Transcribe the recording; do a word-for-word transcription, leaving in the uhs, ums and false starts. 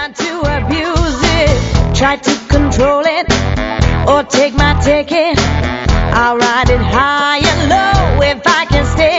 trying to abuse it, try to control it, or take my ticket. I'll ride it high and low if I can stay